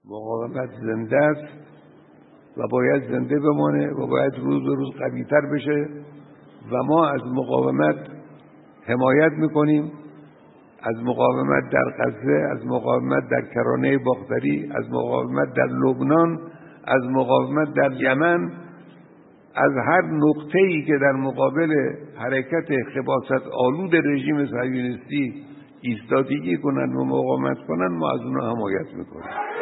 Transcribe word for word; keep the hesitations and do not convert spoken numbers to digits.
مقاومت زنده است و باید زنده بمانه و باید روز به روز قوی‌تر بشه و ما از مقاومت حمایت میکنیم، از مقاومت در غزه، از مقاومت در کرانه باختری، از مقاومت در لبنان، از مقاومت در یمن، از هر نقطه‌ای که در مقابل حرکت خباثت آلود رژیم صهیونیستی ایستادگی کنند و مقاومت کنند ما از اونها حمایت میکنیم.